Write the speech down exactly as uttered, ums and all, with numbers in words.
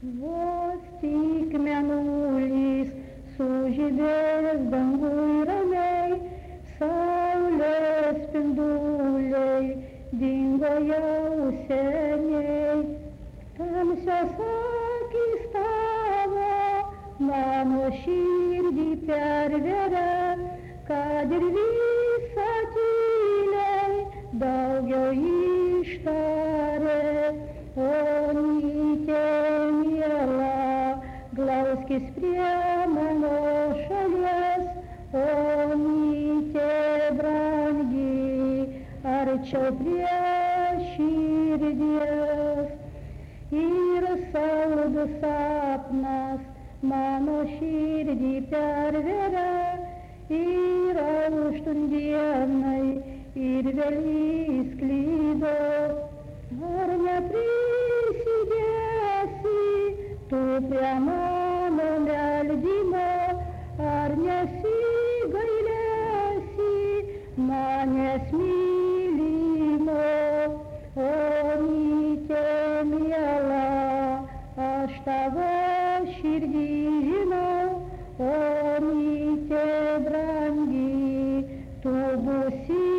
Vos tik mėnulis sužibės dangui ramiai, saulės spinduliai dingo jau seniai. Tamsios akys tavo mano širdį perveria, kad ir visą tyliai daugiau ištarė. Onytė miela, glauskis prie mano šalies, onytė brangi, arčiau prie širdies. Ir saldus sapnas mano širdį perveria, ir auštant dienai, ir vėl įsklydo. Ar neprisidėsi tu prie mano meldimo, ar nesigailėsi manęs mylimo? Onytė miela, aš tavo širdį žinau, onytė brangi, tu būsi